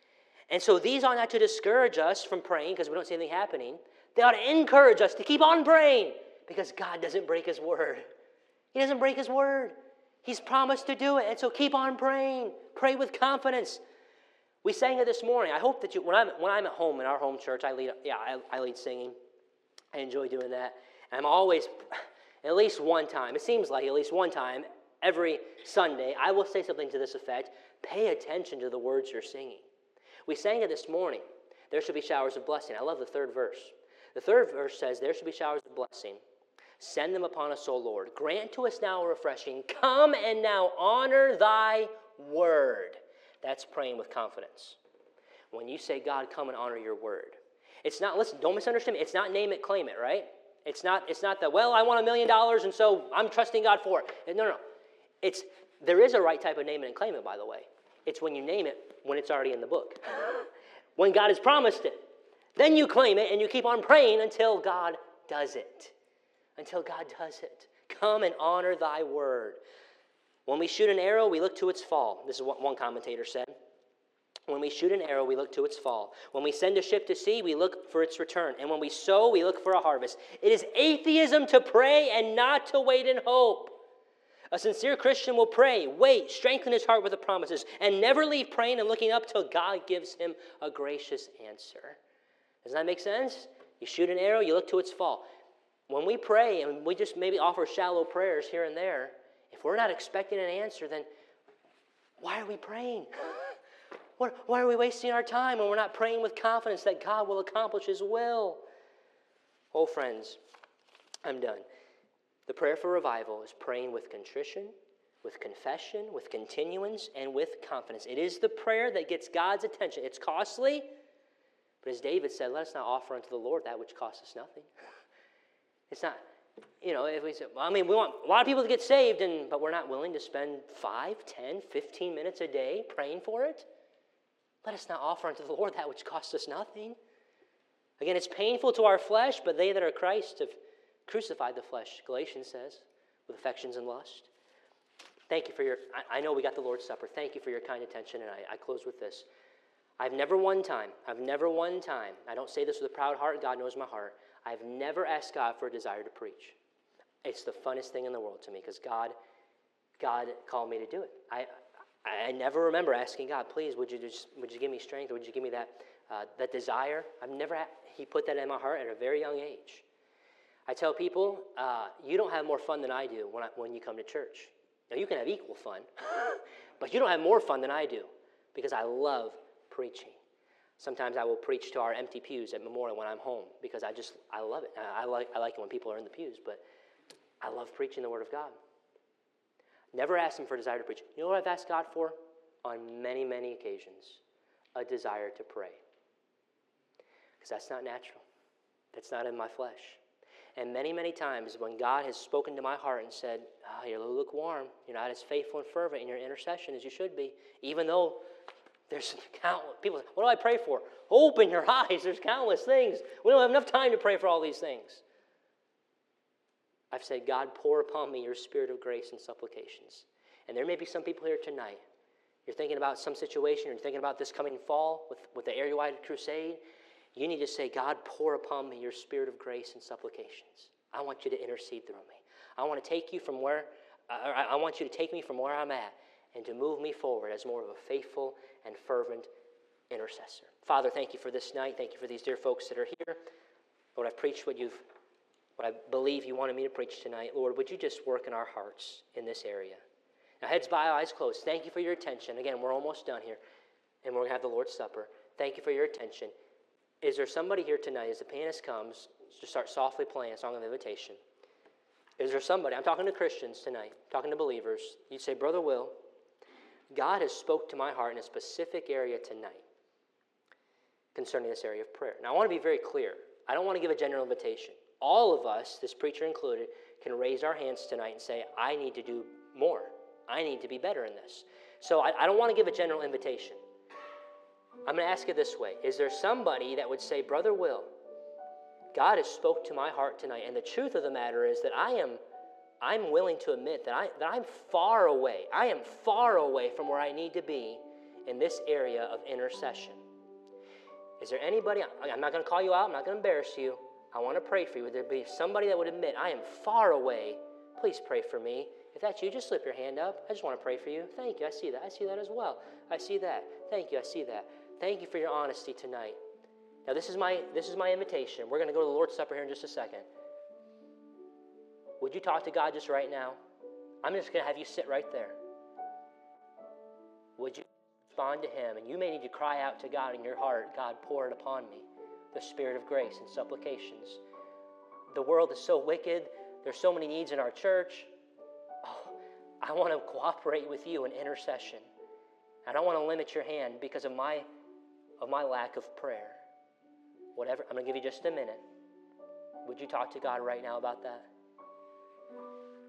Speaker 1: And so these ought not to discourage us from praying because we don't see anything happening. They ought to encourage us to keep on praying because God doesn't break his word. He doesn't break his word. He's promised to do it. And so keep on praying. Pray with confidence. We sang it this morning. I hope that when I'm at home in our home church, I lead singing. I enjoy doing that. And I'm always, at least one time, it seems like at least one time, every Sunday, I will say something to this effect. Pay attention to the words you're singing. We sang it this morning. There should be showers of blessing. I love the third verse. The third verse says, there should be showers of blessing. Send them upon us, O Lord. Grant to us now a refreshing. Come and now honor thy word. That's praying with confidence. When you say, God, come and honor your word. It's not, listen, don't misunderstand me. It's not name it, claim it, right? It's not the, well, I want $1 million and so I'm trusting God for it. No. There is a right type of name it and claim it, by the way. It's when you name it when it's already in the book. When God has promised it. Then you claim it and you keep on praying until God does it. Until God does it. Come and honor thy word. When we shoot an arrow, we look to its fall. This is what one commentator said. When we shoot an arrow, we look to its fall. When we send a ship to sea, we look for its return. And when we sow, we look for a harvest. It is atheism to pray and not to wait in hope. A sincere Christian will pray, wait, strengthen his heart with the promises, and never leave praying and looking up till God gives him a gracious answer. Does that make sense? You shoot an arrow, you look to its fall. When we pray and we just maybe offer shallow prayers here and there, if we're not expecting an answer, then why are we praying? Why are we wasting our time when we're not praying with confidence that God will accomplish his will? Oh, friends, I'm done. The prayer for revival is praying with contrition, with confession, with continuance, and with confidence. It is the prayer that gets God's attention. It's costly, but as David said, let us not offer unto the Lord that which costs us nothing. It's not, if we say, we want a lot of people to get saved, but we're not willing to spend 5, 10, 15 minutes a day praying for it. Let us not offer unto the Lord that which costs us nothing. Again, it's painful to our flesh, but they that are Christ have crucified the flesh, Galatians says, with affections and lust. Thank you for I know we got the Lord's Supper. Thank you for your kind attention, and I close with this. I've never one time, I don't say this with a proud heart, God knows my heart, I've never asked God for a desire to preach. It's the funnest thing in the world to me, because God called me to do it. I never remember asking God, please, would you give me strength, or would you give me that desire? He put that in my heart at a very young age. I tell people, you don't have more fun than I do when you come to church. Now, you can have equal fun, but you don't have more fun than I do, because I love preaching. Sometimes I will preach to our empty pews at Memorial when I'm home, because I love it. I like it when people are in the pews, but I love preaching the Word of God. Never asked him for a desire to preach. You know what I've asked God for? On many, many occasions, a desire to pray. Because that's not natural. That's not in my flesh. And many, many times when God has spoken to my heart and said, you're a little lukewarm, you're not as faithful and fervent in your intercession as you should be, even though there's countless people. What do I pray for? Open your eyes. There's countless things. We don't have enough time to pray for all these things. I've said, God, pour upon me your spirit of grace and supplications. And there may be some people here tonight. You're thinking about some situation, you're thinking about this coming fall with the area-wide crusade. You need to say, God, pour upon me your spirit of grace and supplications. I want you to intercede through me. I want to take you from where, I want you to take me from where I'm at and to move me forward as more of a faithful and fervent intercessor. Father, thank you for this night. Thank you for these dear folks that are here. Lord, I've preached what I believe you wanted me to preach tonight. Lord, would you just work in our hearts in this area? Now, heads bowed, eyes closed. Thank you for your attention. Again, we're almost done here, and we're going to have the Lord's Supper. Thank you for your attention. Is there somebody here tonight, as the pianist comes, to start softly playing a song of invitation? Is there somebody, I'm talking to Christians tonight, talking to believers, you'd say, Brother Will, God has spoke to my heart in a specific area tonight concerning this area of prayer. Now, I want to be very clear. I don't want to give a general invitation. All of us, this preacher included, can raise our hands tonight and say, I need to do more. I need to be better in this. So I don't want to give a general invitation. I'm going to ask it this way. Is there somebody that would say, Brother Will, God has spoke to my heart tonight, and the truth of the matter is that I'm willing to admit that I'm far away. I am far away from where I need to be in this area of intercession. Is there anybody, I'm not going to call you out, I'm not going to embarrass you. I want to pray for you. Would there be somebody that would admit, I am far away? Please pray for me. If that's you, just slip your hand up. I just want to pray for you. Thank you. I see that. I see that as well. I see that. Thank you. I see that. Thank you for your honesty tonight. Now, this is my invitation. We're going to go to the Lord's Supper here in just a second. Would you talk to God just right now? I'm just going to have you sit right there. Would you respond to Him? And you may need to cry out to God in your heart, God, pour it upon me, the Spirit of grace and supplications. The world is so wicked. There's so many needs in our church. Oh, I want to cooperate with you in intercession. I don't want to limit your hand because of my lack of prayer. Whatever, I'm going to give you just a minute. Would you talk to God right now about that?